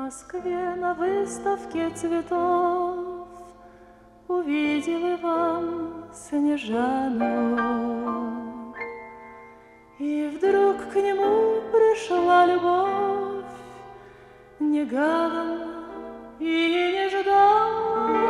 Москве на выставке цветов увидел Иван Снежану. И вдруг к нему пришла любовь негаданно и нежданно.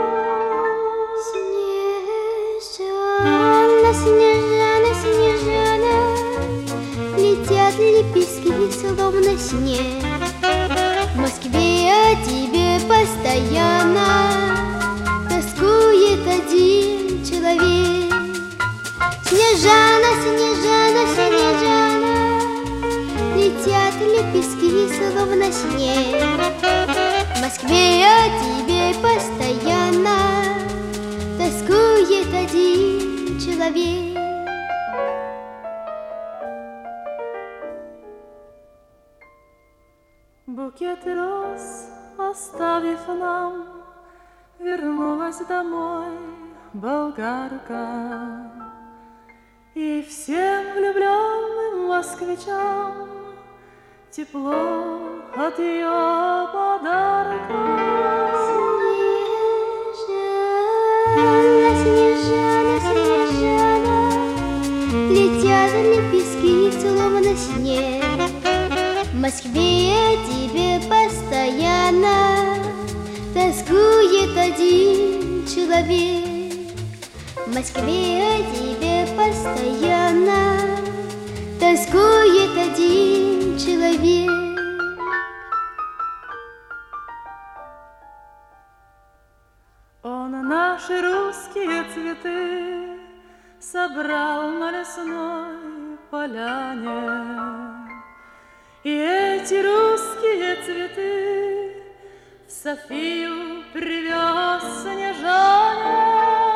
Снежана, Снежана, Снежана, летят лепестки, словно снег. В Москве о тебе постоянно тоскует один человек. Снежана, Снежана, Снежана, летят лепестки, словно снег. В Москве о тебе постоянно тоскует один человек. Букет роз оставив нам, вернулась домой болгарка. И всем влюбленным москвичам тепло от ее подарка. Снежана, Снежана, Снежана, летят лепестки, словно снег. В Москве о тебе постоянно тоскует один человек. В Москве о тебе постоянно тоскует один человек. Он наши русские цветы собрал на лесной поляне. И эти русские цветы в Софию привез Снежана.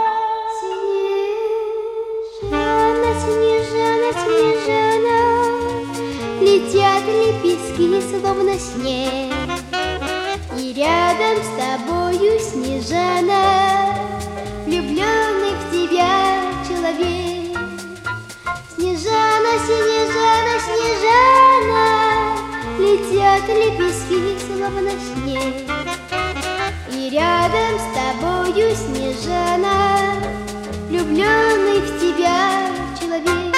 Снежана, Снежана, Снежана, летят лепестки, словно снег. И рядом с тобою, Снежана, влюбленный в тебя человек. Снежана, Снежана, Снежана, летят лепестки, словно снег. И рядом с тобою, Снежана, влюбленный в тебя человек.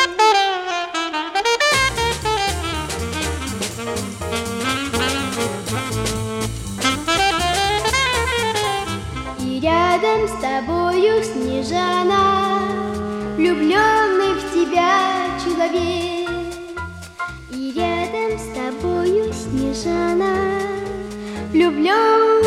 И рядом с тобою, Снежана, влюбленный в тебя человек. И рядом с тобою, Снежана, влюбленный